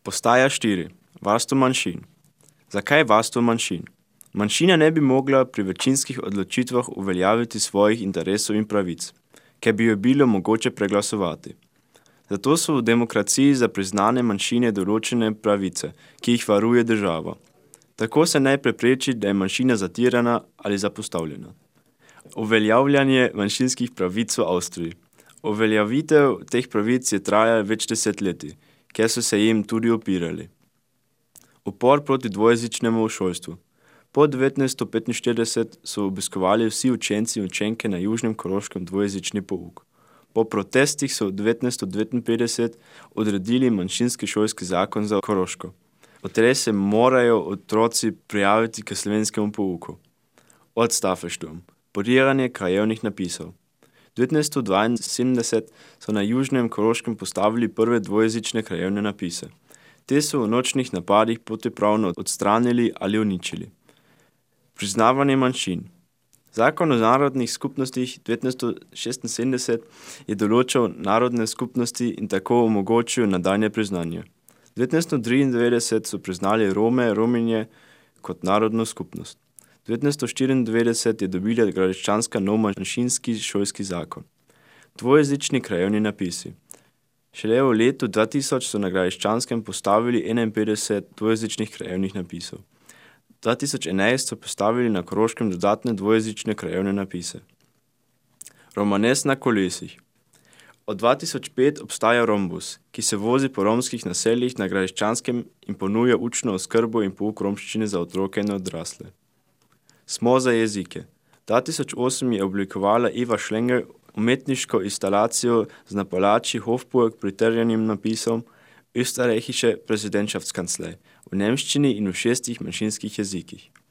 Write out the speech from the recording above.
Postaja 4. Varstvo manjšin. Zakaj varstvo manjšin? Manjšina ne bi mogla pri večinskih odločitvah uveljaviti svojih interesov in pravic, ker bi jo bilo mogoče preglasovati. Zato so v demokraciji za priznane manjšine določene pravice, ki jih varuje država. Tako se naj prepreči, da je manjšina zatirana ali zapostavljena. Uveljavljanje manjšinskih pravic v Avstriji. Uveljavitev teh pravic je trajala več desetletij, ker so se jim tudi upirali. Upor proti dvojezičnemu šolstvu. Po 1945 so obiskovali vsi učenci in učenke na Južnem Koroškem dvojezični pouk. Po protestih so v 1959 odredili manjšinski šolski zakon za Koroško. Od tedaj se morajo otroci prijaviti k slovenskemu pouku. Odstafelsturm. Podiranje krajevnih napisov. 1972 so na Južnem Koroškem postavili prve dvojezične krajevne napise. Te so v nočnih napadih protipravno odstranili ali uničili. Priznavanje manjšin. Zakon o narodnih skupnostih 1976 je določal narodne skupnosti in tako omogočil nadaljnje priznanje. 1993 so priznali Rome, Rominje kot narodno skupnost. 1994 je dobila Gradiščanska nov manjšinski šolski zakon. Dvojezični krajevni napisi. Šele v letu 2000 so na Gradiščanskem postavili 51 dvojezičnih krajevnih napisov. 2011 so postavili na Koroškem dodatne dvojezične krajevne napise. Romanes na kolesih. Od 2005 obstaja Rombus, ki se vozi po romskih naseljih na Gradiščanskem in ponuja učno oskrbo in pouk romščine za otroke in odrasle. Smo za jezike. 2008 je oblikovala Eva Schlenger umetniško instalacijo z napalači Hofburg pritrjenim napisom Österreichische Präsidentschaftskanzlei v nemščini in v 6 manjšinskih jezikih.